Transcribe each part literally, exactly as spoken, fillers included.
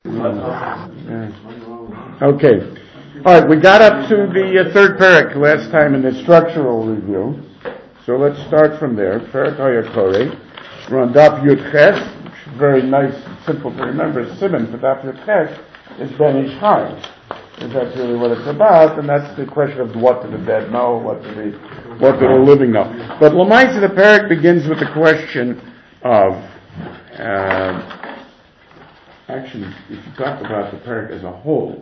Yeah. Okay. All right, we got up to the uh, third parak last time in the structural review. So let's start from there. Parak Hayakore. We're on Daf Yud Ches, which is very nice and simple to remember. Simon for Daf Yud Ches is Ben Ish Chai. If that's really what it's about, and that's the question of what do the dead know, what do the what do the living know. But Lamaisa, the parak begins with the question of, uh, actually, if you talk about the parak as a whole,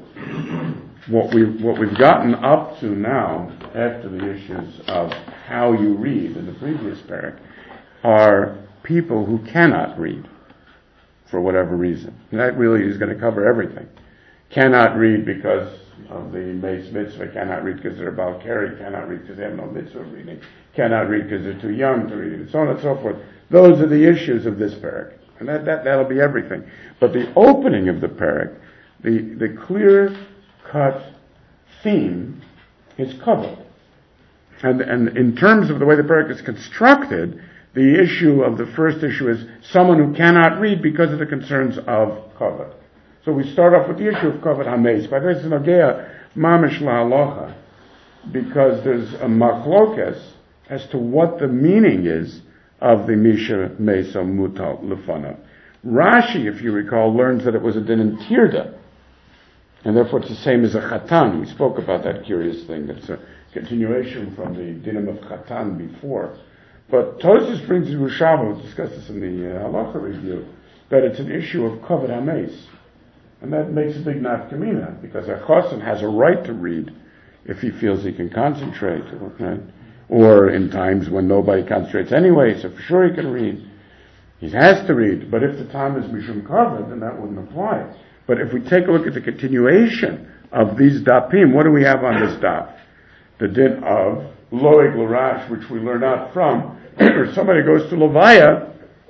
what we what we've gotten up to now, after the issues of how you read in the previous parak, are people who cannot read for whatever reason. And that really is going to cover everything. Cannot read because of the Meis Mitzvah, cannot read because they're Baal Keri, cannot read because they have no mitzvah of reading, cannot read because they're too young to read, and so on and so forth. Those are the issues of this parak. And that, that, that'll be everything. But the opening of the parak, the, the clear-cut theme is covered. And, and in terms of the way the parak is constructed, the issue of the first issue is someone who cannot read because of the concerns of covet. So we start off with the issue of covet hameis. By the way, it's nogea mamish la'alocha, because there's a machlokes as to what the meaning is of the misha mesa mutal lefana. Rashi, if you recall, learns that it was a din in tirda, and therefore it's the same as a chatan. We spoke about that curious thing. It's a continuation from the dinim of chatan before. But Tosfos brings in Yerushalmi, we'll discuss this in the uh, halacha review, that it's an issue of covet hameis. And that makes a big nafkamina, because a chosin has a right to read if he feels he can concentrate, right? Or in times when nobody concentrates anyway, so for sure he can read. He has to read, but if the time is mishum covet, then that wouldn't apply. But if we take a look at the continuation of these dapim, what do we have on this daf? The din of loeg l'rash, which we learn out from, or somebody goes to Levaya,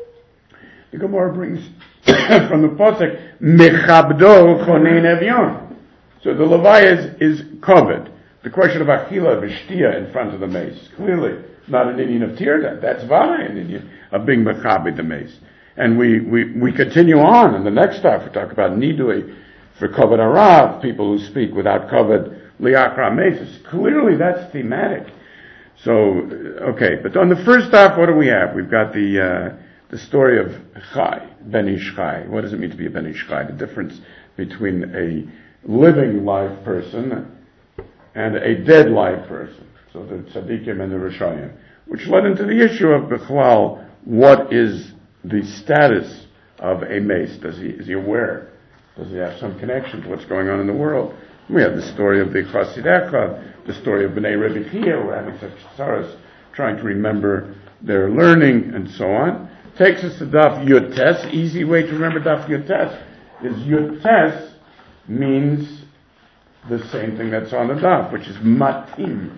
the Gemara brings from the pasuk mechabdo chonei nevyon. So the Levaya is, is covered. The question of achila v'shtia in front of the mace, clearly not an Indian of tirda. That's vada an Indian of being mechabe the mace. And we, we, we continue on in the next stuff. We talk about nidui for covered arav, people who speak without covered liakra maces. Clearly that's thematic. So, okay, but on the first stop, what do we have? We've got the uh, the story of Chai, Ben Ish Chai. What does it mean to be a Ben Ish Chai? The difference between a living live person and a dead live person. So the tzaddikim and the rishayim, which led into the issue of Bechlal, what is the status of a mace? Does he, is he aware? Does he have some connection to what's going on in the world? We have the story of the Chassid Echad, the story of Bnei Rebbe Chia, who are having such tsaras, trying to remember their learning, and so on. Takes us to Daf Yud Tes. Easy way to remember Daf Yud Tes is Yud Tes means the same thing that's on the Daf, which is Matim.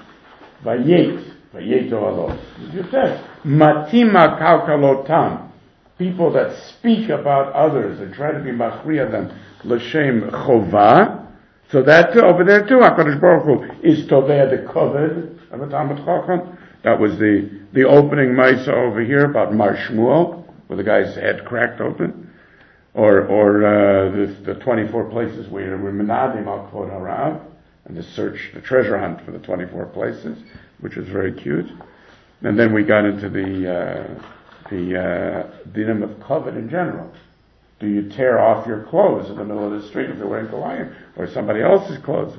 Vayet. Vayet Oalos. Yud Tes. Matim HaKalkalotam. People that speak about others and try to be machriya them. L'shem Chovah. So that too, over there too, HaKadosh Baruch Hu is Tovei the Koved of a Talmud Chacham. That was the, the opening Maisa over here about Mar Shmuel, where the guy's head cracked open. Or, or, uh, the, the twenty-four places where we're Menadim al Kvod Harav, and the search, the treasure hunt for the twenty-four places, which was very cute. And then we got into the, uh, the, uh, dinim of Koved in general. Do you tear off your clothes in the middle of the street if you're wearing Kalayim, or somebody else's clothes?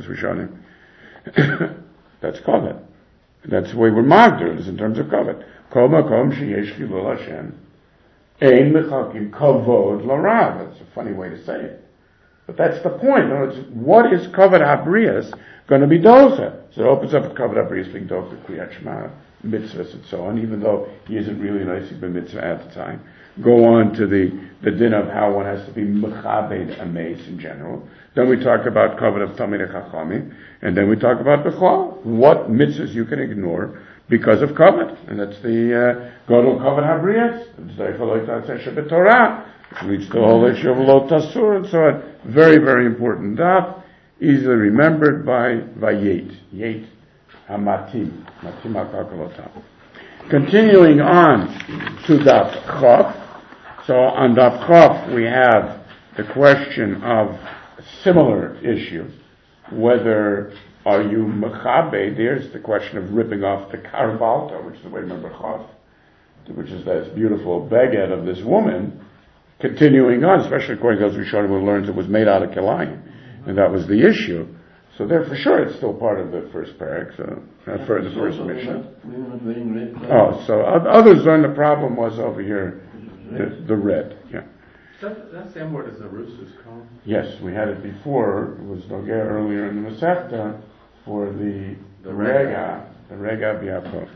That's Koved. That's the way we're magder is in terms of Koved. Kol makom sheyesh chilul Hashem ein mechakim kavod l'rav. That's a funny way to say it, but that's the point. In other words, what is Koved habrias going to be dosa? So it opens up with Koved habrias being dosa kriyat shema, mitzvahs, and so on. Even though he isn't really an Isaac ben mitzvah at the time. Go on to the, the din of how one has to be mechabed a mace in general. Then we talk about Koved of Talmidei Chachamim, and then we talk about Bechlal, what mitzvahs you can ignore because of Koved, and that's the uh, Godel Koved Habrias, which leads to the whole issue of Lo Tasur and so on. Very, very important daf, easily remembered by Vayet, Yet Hamatim, Matim HaKalkalotam. Continuing on to Daf Chaf. So on Daf Chaf we have the question of a similar issue, whether are you mechabe, there's the question of ripping off the karbalta, which is the way remember chav, which is this beautiful beged of this woman, continuing on, especially according to those Rishonim who learns it was made out of kilayim, and that was the issue. So there, for sure, it's still part of the first parak, so uh, for the first mission. Oh, so others learn the problem was over here, the, the red, yeah. That, that same word is the roosters called? Yes, we had it before. It was Nogea earlier in the Masechta for the the rega, the rega biapot.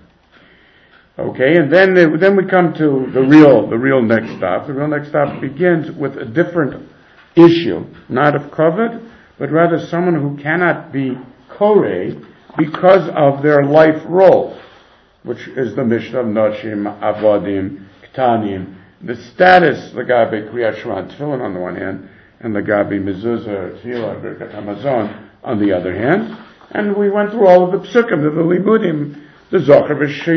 Okay, and then then we come to the real the real next stop. The real next stop begins with a different issue, not of covet, but rather someone who cannot be koreh because of their life role, which is the Mishnah of Noshim, Avodim, Ktanim, the status Lagabe Kriyat Shema and Tefillin on the one hand, and Lagabe Mezuzah, Tefillah, Birkat Hamazon on the other hand. And we went through all of the psukim, the limudim, the Zohar,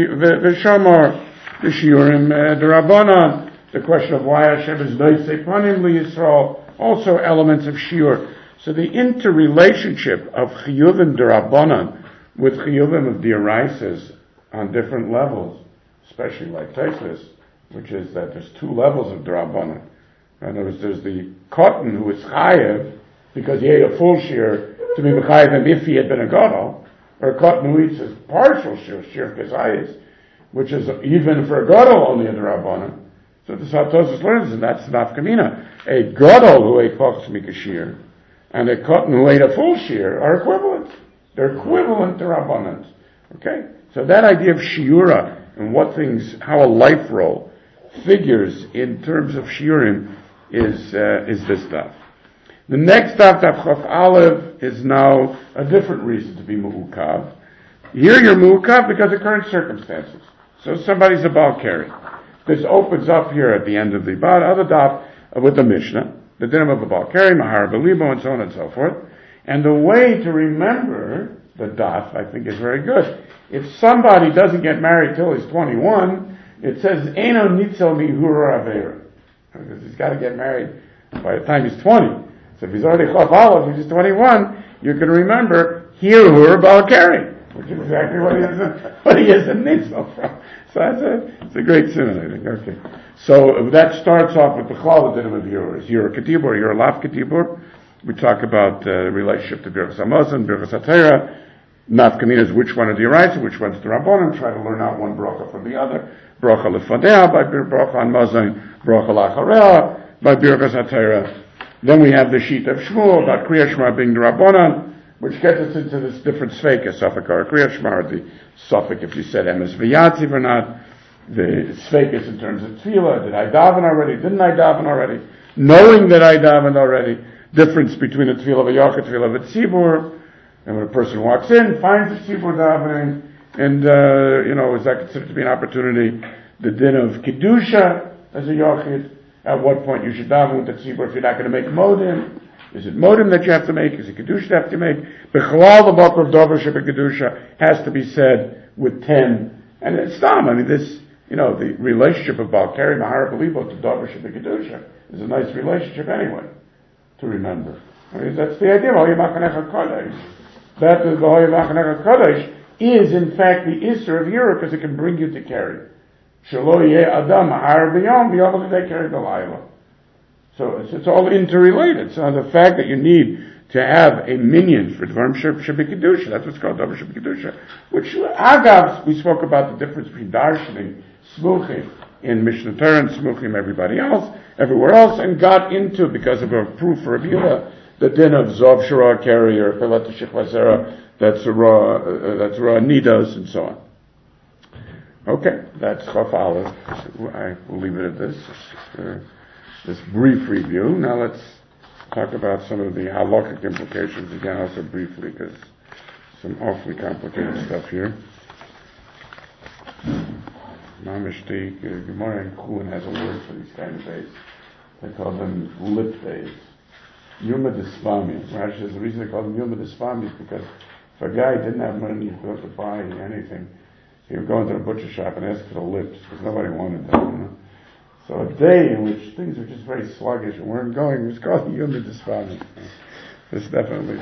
V'Shamar, the Shiurim, the Rabbanan, the question of why Hashem is Noisei Panim L'Yisrael, also elements of Shiur. So the interrelationship of Chiyuvim D'Rabbanan with Chiyuvim of D'Oraisas on different levels, especially like Taisus, which is that there's two levels of D'Rabbanan. In other words, there's the cotton who is chayev because he ate a full shear to be mechayev him if he had been a gadol, or a cotton who eats a partial shear, shear of kesayis, which is even for a gadol only a D'Rabbanan. So the Satosis learns, and that's nafkamina. A gadol who ate pachas mikashir and a cotton who ate a full shear are equivalent. They're equivalent to Rabbanans. Okay? So that idea of shiura and what things, how a life role figures in terms of shiurim is uh, is this stuff. The next stuff, Chaf Aleph, is now a different reason to be mu'ukav. Here you're mu'ukav because of current circumstances. So somebody's a Baal Keri. This opens up here at the end of the other daf with the Mishnah, the dinim of a Baal Keri, Mahar Belibo, and so on and so forth. And the way to remember the daf, I think, is very good. If somebody doesn't get married till he's twenty-one, it says, Eino nitzel mihura avera. Because he's got to get married by the time he's twenty. So if he's already chaf aleph, if he's twenty-one, you can remember, Hirur Baal Keri, which is exactly what he is a, what he is a nitzel from. So that's a, it's a great simon, I think. Okay. So that starts off with the challah dinim of Hirur. You're a ketibur, you're a laf ketibur. We talk about the uh, relationship to Birchas Hamazon, Birchas HaTorah. Nafkamina is which one are the Oraisa, which one's the Rabbanim. Try to learn out one bracha from the other. Bracha lefadea by bracha on Mazon, bracha lacharea by Birchas HaTorah. Then we have the sheet of Shmuel about Kriya Shema being the Rabbanan, which gets us into this different sveka, Safek or Kriya Shema, or the Safek if you said Emes V'Yatziv or not. The svekas in terms of tefillah. Did I daven already? Didn't I daven already? Knowing that I davened already. Difference between a tefillah of a yachid, tefillah of a tzibur. And when a person walks in, finds a tzibur davening, and, uh, you know, is that considered to be an opportunity? The din of kedusha as a yachid. At what point you should daven with the tzibur if you're not going to make modim? Is it modim that you have to make? Is it kedusha you have to make? B'chalal the book of dover sheba kedusha has to be said with ten. And it's tam. I mean, this, you know, the relationship of Baal Keri Mahar Belibo to dover sheba kedusha is a nice relationship anyway to remember. I mean, that's the idea of Hoya Machanecha Kodesh. That the Hoya Machanecha Kodesh is in fact the Isser of Europe because it can bring you to carry. Shelo Yeh Adam Mahar B'Yom B'Yom L'Dei Carry B'Layla. So it's, it's all interrelated. So the fact that you need to have a minion for Dvarim Shebek Kedusha, that's what's called Dvarim Shebek Kedusha, which, Agav, we spoke about the difference between Darshaning, Smuchim, in Mishnah Torah and Smuchim, everybody else, everywhere else, and got into, because of a proof for Rabbi the din of Zov Shara Keri or Pelat Shechvazera, that's raw, uh, that's raw Nidos, and so on. Okay, that's Chaf Aleph. I will leave it at this, uh, this brief review. Now let's talk about some of the halakhic implications again, also briefly, because some awfully complicated stuff here. Mamish the Gemara in Chulin has a word for these kind of days. They call them lip days. Yuma Despami. Rashi says the reason they call them Yuma Despami is because if a guy didn't have money to buy anything, he would go into a butcher shop and ask for the lips, because nobody wanted them, you know. So a day in which things are just very sluggish and weren't going was called Yom Despondent. This definitely.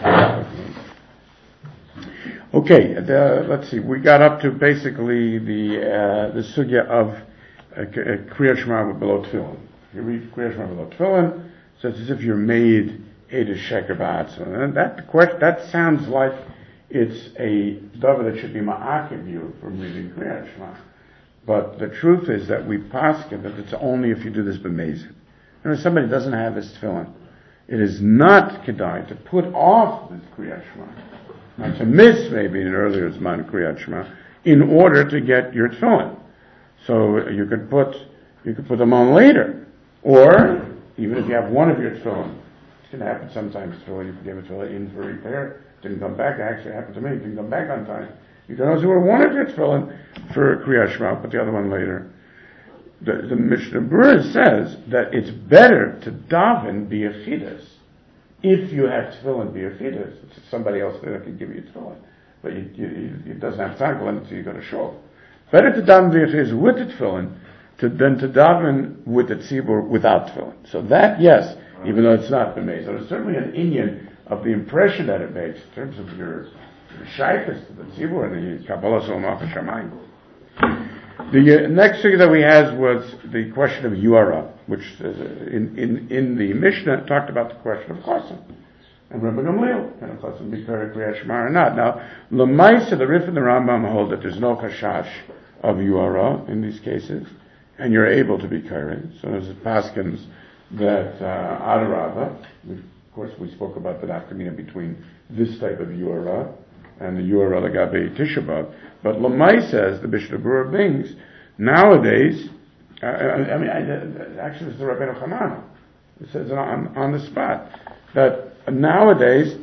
Okay, the, let's see. We got up to basically the uh, the sugya of uh, Kriyat Shema below tefillin. You read Kriyat Shema below tefillin, so it's as if you're made Eidah Sheker Ba'atzma. And that question, that sounds like it's a davar that should be ma'akiv you from reading Kriyat Shema. But the truth is that we paskin that it's only if you do this b'mezid. If somebody doesn't have his tefillin, it is not kedai to put off this Kriyat Shema. Now to miss maybe an earlier Zman Kriyat Shema in order to get your tefillin. So you could put you could put them on later, or even if you have one of your tefillin, it's going to happen sometimes. Tefillin you gave a tefillin in for repair, didn't come back. It actually happened to me. It didn't come back on time. You can also wear one of your tefillin for Kriyat Shema, put the other one later. The, the Mishnah Berurah says that it's better to daven b'yechidus if you have tefillin b'yechidus. It's somebody else there that can give you tefillin, but you, you, it doesn't have time to lend it to you. You got to show. Better to daven b'yechidus with the tefillin to, than to daven with the tzibur without tefillin. So that, yes, even though it's not b'mezid, so it's certainly an inyan of the impression that it makes in terms of your shaykhs to the tzibur and the Kabbalah Solomach Shamayim. The uh, next thing that we had was the question of Yuara, which uh, in, in, in the Mishnah talked about the question of Chosim. And Rabbi Gamliel, can a Chosim be Perek Kriyat Shema or not? Now, L'maisa, the Rif and the Rambam hold that there's no Chashash of Yuara in these cases, and you're able to be Karen. So there's a Paskins that uh, Adarabah, of course we spoke about the nafkamina between this type of Yuara and the Yuara Lagabe Tisha B'Av. But Lamai says, the Mishnah Berurah brings, nowadays, uh, I mean, I, actually it's the Rabbeinu Hanan. It says on, on the spot, that nowadays,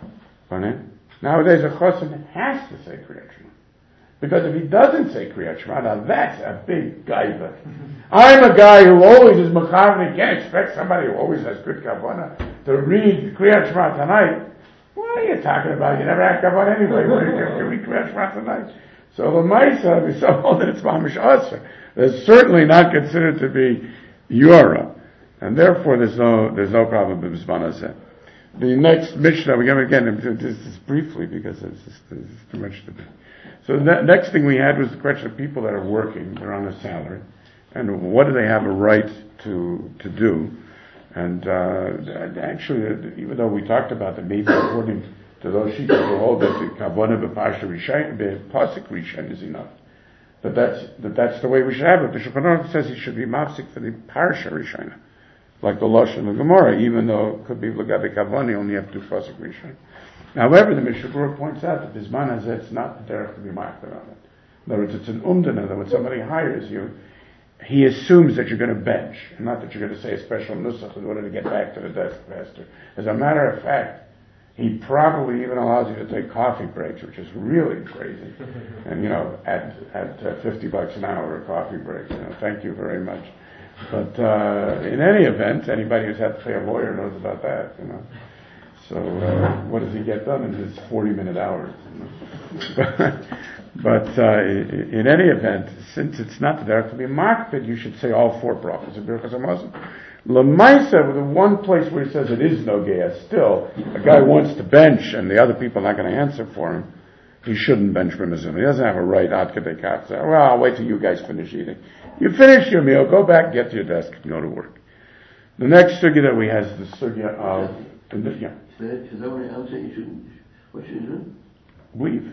nowadays a chosim has to say Kriyat Shema. Because if he doesn't say Kriyat Shema, now that's a big gaiva. I'm a guy who always is machav, and can't expect somebody who always has good kavanah to read Kriyat Shema tonight. What are you talking about? You never had kavanah anyway. What are you going to read Kriyat Shema tonight? So the Maisa is so that it's Mamish Asr. It's certainly not considered to be Yura. And therefore there's no there's no problem with Bismanazeh. The next Mishnah, we're going to again do this briefly because it's, just, it's too much to do. So the next thing we had was the question of people that are working, they're on a salary, and what do they have a right to to do? And uh, actually, even though we talked about that maybe according to those sheets who hold that the Kavanah b'Parsha Rishon, b'Pasuk Rishon is enough. That that's, that that's the way we should have it. The Shulchan Aruch says he should be mafsik for the Parsha Rishon. Like the Lashon of Gemara, even though it could be L'gabe Kavanah, you only have to do Pasuk Rishon. However, the Mishnah Berurah points out that this man has it's not there to be marked on it. In other words, it's an umdana that when somebody hires you, he assumes that you're going to bench, not that you're going to say a special nusach in order to get back to the desk faster. As a matter of fact, he probably even allows you to take coffee breaks, which is really crazy. And, you know, at at uh, fifty bucks an hour, a coffee break, you know, thank you very much. But uh, in any event, anybody who's had to pay a lawyer knows about that, you know. So uh, what does he get done in his forty-minute hours? You know? But uh, in any event, since it's not there to be marked, that you should say all four brachos of Birchas Hamazon. Lamaisa, the one place where it says it is no geas, still, a guy wants to bench and the other people are not going to answer for him, he shouldn't bench for Mizum. He doesn't have a right, ad kadei kach, say, well, I'll wait till you guys finish eating. You finish your meal, go back, get to your desk, and go to work. The next sugya that we have is the sugya of, yeah. Is that what I'm saying? You shouldn't, what should you do? Leave.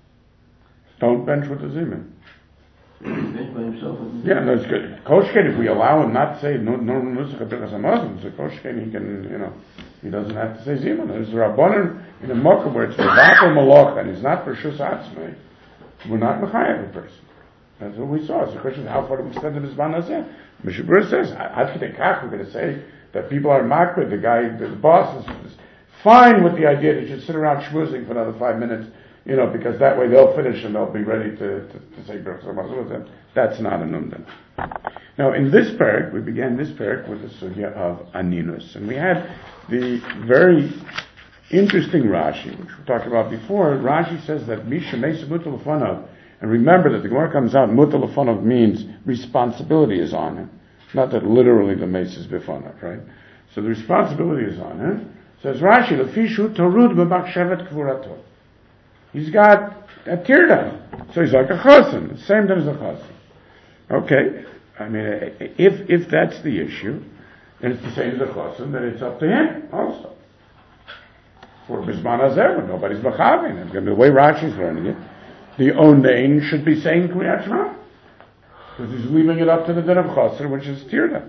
Don't bench with the Zeman. Bench by himself. Yeah, no, it's good. Koshken, if we allow him not to say no, no, nusach Birchas Hamazon, so Koshken, he can, you know, he doesn't have to say Zeman. There's a Rabbanan in a Mokum where it's Mevatel Malach, and he's not for Shus Atzmei. We're not Mechayev a person. That's what we saw. So the question is, how far do we extend the Mizban Hazeh? Mishnah Berurah says, ad kadei kach, we're going to say that people are makbid, the guy, the, the boss is, is fine with the idea that you should sit around schmoozing for another five minutes, you know, because that way they'll finish and they'll be ready to, to, to say Birchas Hamazon with them. That's not an umdan. Now, in this parak, we began this parak with the sugya of aninus. And we had the very interesting Rashi, which we talked about before. Rashi says that Misha Mesa Mutal Lefanov, and remember that the Gemara comes out, Mutal Lefanov means responsibility is on him. Not that literally the mace is bifanav, right? So the responsibility is on him. Says Rashi, Lefishu Torud b'Machshevet Kvurato. He's got a tirda, so he's like a chosin, same thing as a chosin. Okay, I mean, if if that's the issue, then it's the same as a chosin, then it's up to him also. For Bisman Hazer, when nobody's machavin, and the way Rashi's learning it, the onein should be saying Kriyat Shema, because he's leaving it up to the din of chosin, which is tirda.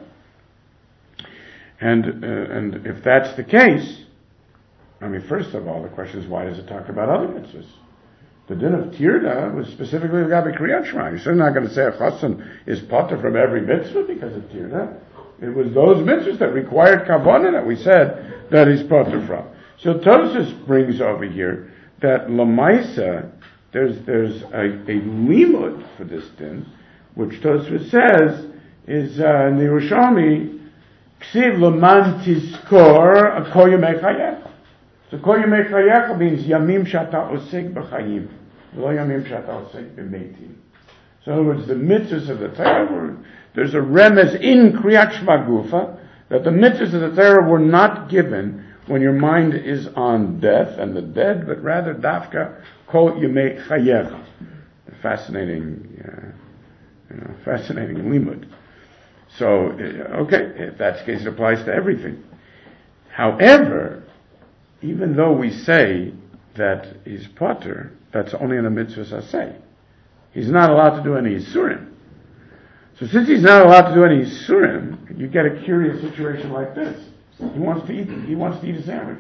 And uh, and if that's the case, I mean, first of all, the question is, why does it talk about other mitzvahs? The din of tirda was specifically Gabi Kriyat Shema. You're certainly not going to say a chassan is potter from every mitzvah because of tirda. It was those mitzvahs that required kavanah that we said that he's potter from. So Tosfos brings over here that lamaisa, there's there's a, a limud for this din, which Tosfos says is uh, in the Yerushalmi. Ksiv leman tizkor a kol yemei chayecha. So kol yemei chayecha means yamim shata osek b'chayim, lo yamim shata osek b'meitim. So in other words, the mitzvahs of the Torah, there's a remez in Kriyat Shema Gufa that the mitzvahs of the Torah were not given when your mind is on death and the dead, but rather dafka kol yemei chayecha. Fascinating, uh, you know, fascinating limud. So, okay, if that's the case, it applies to everything. However, even though we say that he's potter, that's only in a mitzvah saseh. He's not allowed to do any isurim. So since he's not allowed to do any isurim, you get a curious situation like this. He wants to eat, he wants to eat a sandwich.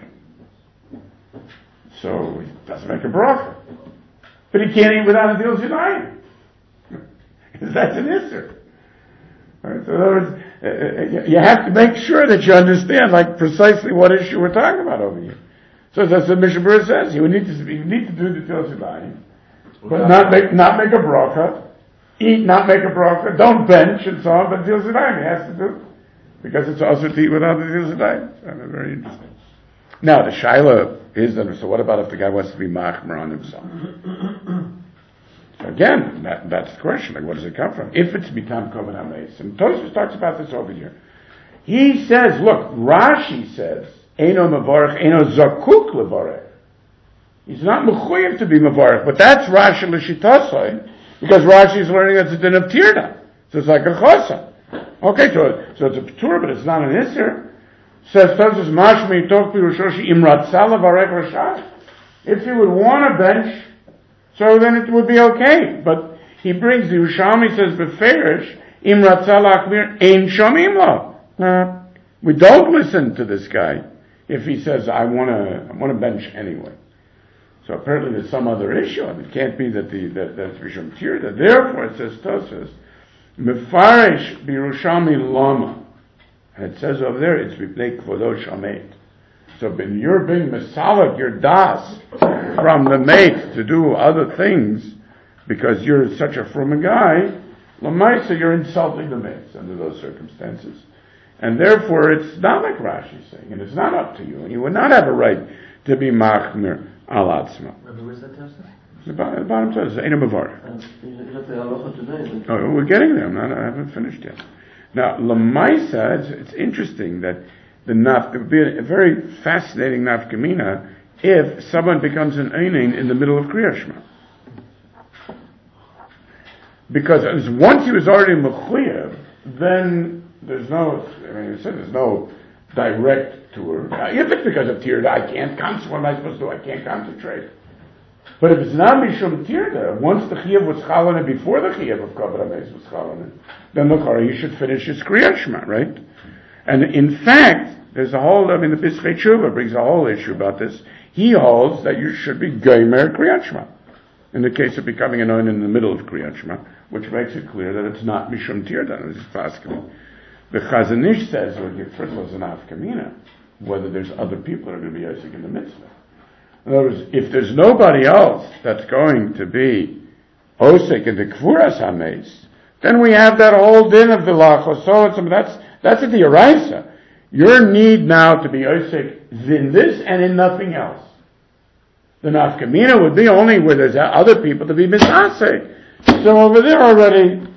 So he doesn't make a bracha. But he can't eat without a dil shadayim. Because that's an isur. Right, so in other words, uh, you have to make sure that you understand, like, precisely what issue we're talking about over here. So that's what Mishnah Berurah says. You need to you need to do the Til Shadayim, but not make not make a bracha, eat, not make a bracha, don't bench and so on. But Til Shadayim he has to do because it's also to eat without the Til Shadayim. So very interesting. Now the shaila is then. So what about if the guy wants to be machmer on himself? Again, that, that's the question. Like, what does it come from? If it's mitam koven hameis, and Tosfos talks about this over here. He says, look, Rashi says, "Eino mevarich, eino zakuk levarich." He's not mechuyev to be mevarich, but that's Rashi l'shitasai, because Rashi is learning that's a din of tirda. So it's like a chosa. Okay, so so it's a patur, but it's not an isser. Says Tosfos, mashmi tok pirushoshi imratzah levarich rashai. If you would want a bench, so then it would be okay. But he brings the Yerushalmi says beferish im ratzah lachmir ein shomim lo. We don't listen to this guy if he says I want to I want to bench anyway. So apparently there's some other issue, and it can't be that the that that's Rishon Tirda. Therefore it says Tosfos mefarish b'Yerushalmi lama. And it says over there it's b'pnei kvodo shamet. So when you're being mesalek your das from the mate to do other things because you're such a frum guy, lamaisa you're insulting the mates under those circumstances, and therefore it's not like Rashi's saying, and it's not up to you, and you would not have a right to be machmir al atzma. Where's that test? The bottom says Eino mevarich. Is that the halacha today? Oh, we're getting there. I'm not, I haven't finished yet. Now lamaisa, it's, it's interesting that. The naf, it would be a, a very fascinating nafkamina if someone becomes an einin in the middle of Kriyat Shema. Because as once he was already mechuyev, then there's no, I mean, you said there's no direct tour. Now, if it's because of tirda, I can't concentrate. What am I supposed to do? I can't concentrate. But if it's not mishum tirda, once the chiyuv was chalana before the chiyuv of kavod hameis was chalana, then the chara, you should finish his Kriyat Shema, right? And in fact, there's a whole, I mean, the Pischei Tshuva brings a whole issue about this. He holds that you should be Gomer Kriyat Shema. In the case of becoming an oin in the middle of Kriyat Shema, which makes it clear that it's not Mishum Tirdan, it's Paschal. The Chazon Ish says, well, first of all, it's an Afkamina, whether there's other people that are going to be Yosek in the mitzvah. In other words, if there's nobody else that's going to be Osek in the Kvuras HaMeis, then we have that whole din of the Lachosot, that's, that's a D'Oraisa. Your need now to be Osek in this and in nothing else. The nafkamina would be only where there's other people to be misasek. So over there already,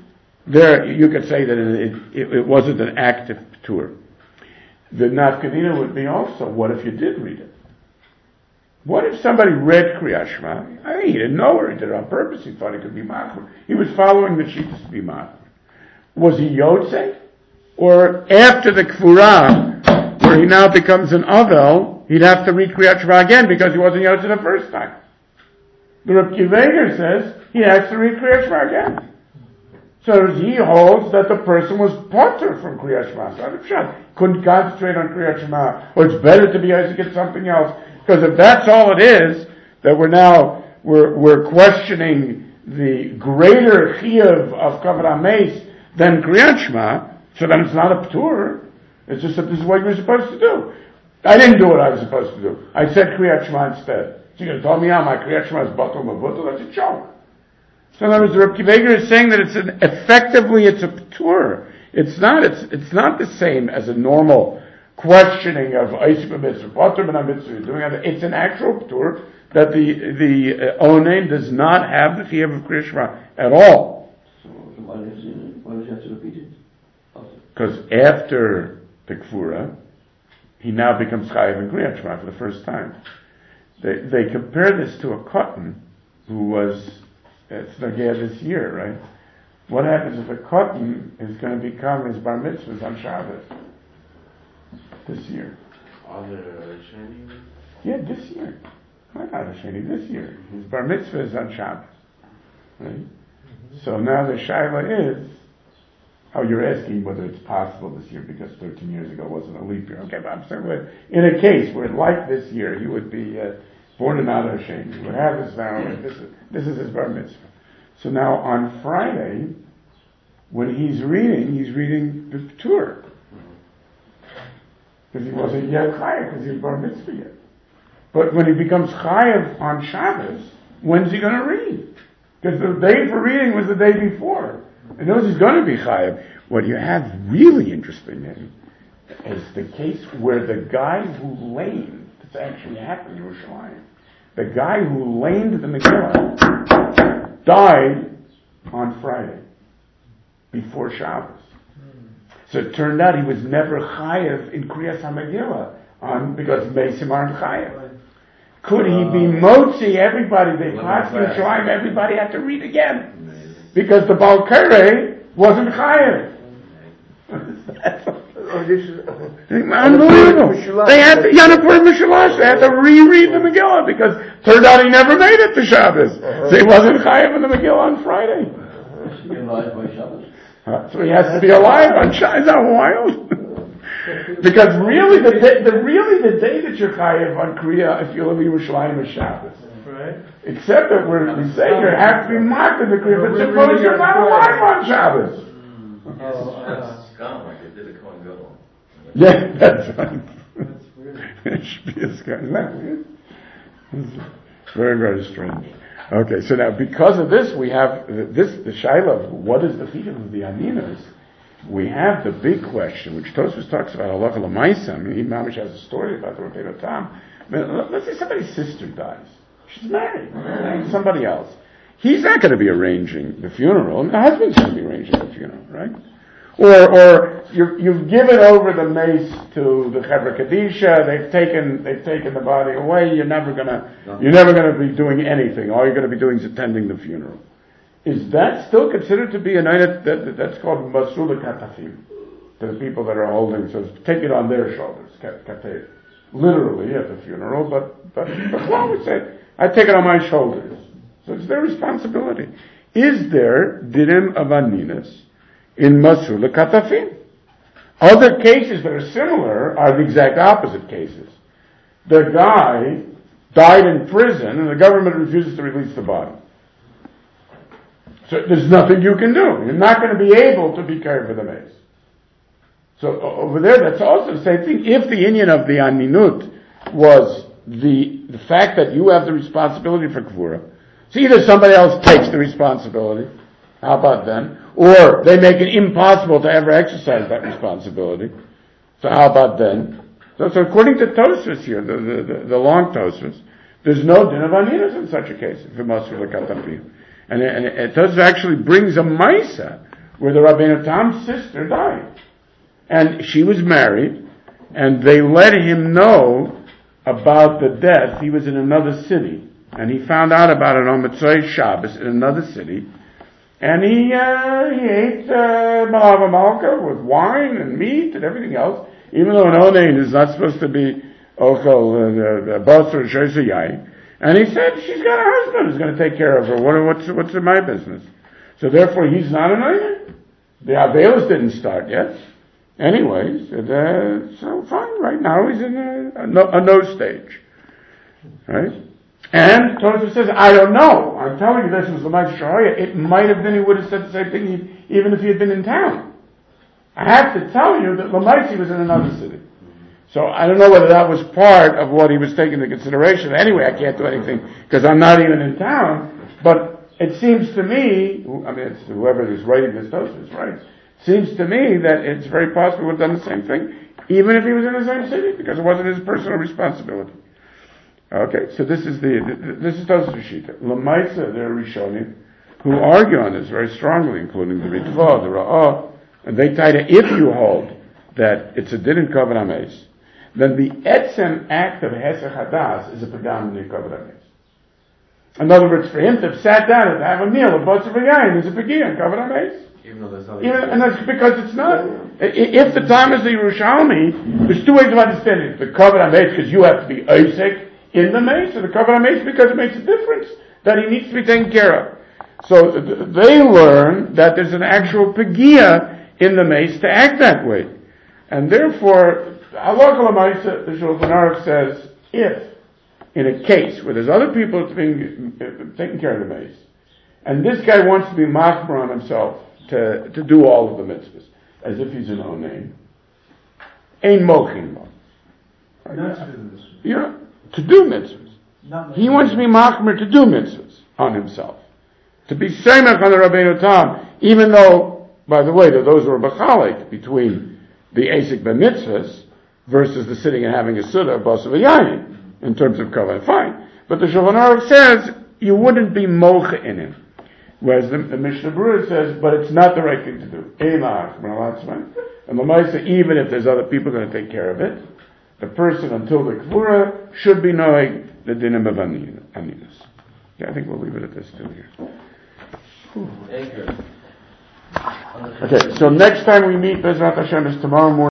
there you could say that it, it, it wasn't an active tour. The nafkamina would be also, what if you did read it? What if somebody read Kriyat Shema? I mean, he didn't know her, he did it on purpose, he thought he could be machur. He was following the shittas to be machur. Was he Yotzei? Or after the Kfurah, where he now becomes an Avel, he'd have to read Kriyat Shema again because he wasn't Yotzei the first time. The Reb Kiva Eiger says he has to read Kriyat Shema again. So he holds that the person was potter from Kriyat Shema. So couldn't concentrate on Kriyat Shema, or it's better to be Isaac at something else. Because if that's all it is, that we're now we're we're questioning the greater chiyuv of Kavod Meis than Kriyat Shema, so then it's not a p'tur. It's just that this is what you're supposed to do. I didn't do what I was supposed to do. I said Kriyat Shema instead. So you're going to tell me how my Kriyat Shema is batul mavutul? That's a joke. So in other words, the Reb Kiva Eiger is saying that it's an, effectively it's a p'tur. It's not, it's, it's not the same as a normal questioning of Eisik b'mitzvah, Potter b'na mitzvah, you're doing it. It's an actual p'tur that the, the uh, Onein does not have the chiyuv of Kriyat Shema at all. So why does he, why does he have to repeat it? Because after the Kfura, he now becomes chayiv in Kriyat Shema for the first time. They, they compare this to a cotton who was, it's Nagea this year, right? What happens if a cotton is going to become his bar mitzvahs on Shabbos this year? Are there Shani? Yeah, this year. Not Shani, this year. His bar mitzvah is on Shabbos. Right? Mm-hmm. So now the shaila is, oh, you're asking whether it's possible this year because thirteen years ago wasn't a leap year. Okay, but I'm saying that in a case where like this year he would be uh, born in Ad Hashem, he would have his vow, and this is, this is his bar mitzvah. So now on Friday, when he's reading, he's reading the P'tur. Because he wasn't yet chayav, because he was bar mitzvah yet. But when he becomes chayav on Shabbos, when's he going to read? Because the day for reading was the day before. He knows he's going to be chayav. What you have really interesting in is the case where the guy who laned, this actually happened in Yerushalayim, the guy who laned the Megillah died on Friday, before Shabbos. So it turned out he was never chayav in Kriyas HaMegillah, on, because Meisim aren't chayav. Could he be motzi everybody, they passed Yerushalayim, everybody had to read again? Because the Baal Koreh wasn't chayav. Oh, this is, uh, unbelievable. They had to, Yanapur Mishalash, they had to reread the Megillah because turned out he never made it to Shabbos. Uh-huh. So he wasn't chayav in the Megillah on Friday. Has to be alive by Shabbos. Uh, so he has to be alive on Shabbos. Is that wild? Because really the day, the really the day that you're chayav on Kriya, if you live in Yerushalayim, is Shabbos. right? Except that we're, we say you have to be marked in the Kriya, but suppose you're not alive on Shabbos. Oh, uh, Scum, like they did a Kohen Gadol. Yeah, that's right. that's weird. It should be a sky. Isn't that weird? It's very, very strange. Okay, so now because of this, we have this, the shaila of what is the feeling of the Aminas. We have the big question, which Tosfos talks about, halacha l'maisa. I mean, Mamish has a story about the Rabbeinu Tam. Let's say somebody's sister dies. She's married to somebody else. He's not going to be arranging the funeral. The husband's going to be arranging the funeral, right? Or, or you've, you've given over the mace to the Chevra Kadisha. They've taken, they've taken the body away. You're never gonna, you're never going to be doing anything. All you're going to be doing is attending the funeral. Is that still considered to be a night that, that that's called Masula Katafim? To the people that are holding, so take it on their shoulders, katef, literally at the funeral. But but but what would say? I take it on my shoulders. So it's their responsibility. Is there dinim avaninas in Masula Katafim? Other cases that are similar are the exact opposite cases. The guy died in prison and the government refuses to release the body. So there's nothing you can do. You're not going to be able to be carried for the mace. So over there, that's also the same thing. If the Inyan of the Aninut was the the fact that you have the responsibility for Kvura, so either somebody else takes the responsibility, how about then? Or they make it impossible to ever exercise that responsibility. So how about then? So, so according to Tosfos here, the, the, the, the long Tosfos, there's no din of Aninus in such a case, if it must be like and, and, and Tosfos actually brings a Maisa, where the Rabbeinu Tam's sister died. And she was married, and they let him know about the death. He was in another city, and he found out about it on Motzei Shabbos in another city, and he uh, he ate uh, malava malka with wine and meat and everything else, even though an onein is not supposed to be ochel basar shesha yain. And he said, she's got a husband who's going to take care of her. What, what's what's in my business? So therefore, he's not an onein. The Avelis didn't start yet. Anyways, uh, so fine. Right now he's in a, a, no, a no stage, right? And Tosfos says, I don't know. I'm telling you, this was Lamai Shahaya. It might have been he would have said the same thing even if he had been in town. I have to tell you that Lamaisi was in another city. So I don't know whether that was part of what he was taking into consideration. Anyway, I can't do anything because I'm not even in town. But it seems to me, I mean, it's whoever is writing this Tosfos, right? It seems to me that it's very possible he would have done the same thing, even if he was in the same city, because it wasn't his personal responsibility. Okay, so this is the, this is Tosfos Shita. Lamaisa, there are Rishonim who argue on this very strongly, including the Ritva, the Ra'ah, and they tie to, if you hold that it's a din in Kavod HaMeis, then the etzem act of Hesach Hadas is a pagam in Kavod HaMeis. In other words, for him to have sat down and have a meal of Botzer V'yayin is a pagam in Kavod HaMeis. Even though that's not Even, and that's because it's not. If the time is the Yerushalmi, there's two ways of understanding it. The Kavod HaMeis, because you have to be Isaac in the mace, or the Kavod HaMeis because it makes a difference that he needs to be taken care of. So th- they learn that there's an actual pagia in the mace to act that way. And therefore, Allah Kalamaisa, the Shulchan Aruch says, if in a case where there's other people being uh, taking care of the mace, and this guy wants to be machmer on himself to, to do all of the mitzvahs, as if he's an onein, ein mochin bo. You know, to do mitzvahs. He wants to be machmer to do mitzvahs on himself. To be semech on the Rabbeinu Tam, even though, by the way, those were bachalik between the asik b'mitzvahs versus the sitting and having a suda of Basa V'yayin in terms of kavod. Fine. But the Shulchan Aruch says you wouldn't be mocha in him. Whereas the, the Mishnah Berurah says, but it's not the right thing to do. And Lamaisa, even if there's other people going to take care of it, the person until the Kvura should be knowing the dinim of aninus. Yeah, I think we'll leave it at this till here. Thank you. Okay, so next time we meet, Bezrat Hashem, is tomorrow morning.